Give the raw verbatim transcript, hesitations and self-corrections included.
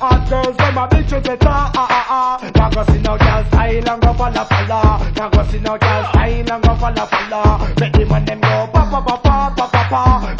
Hot girls, them a bitches better. Ah ah ah. Now go see no girl style and go follow follow. Now go see no girl style and go follow follow. Make the man them go pa pa pa pa pa pa pa.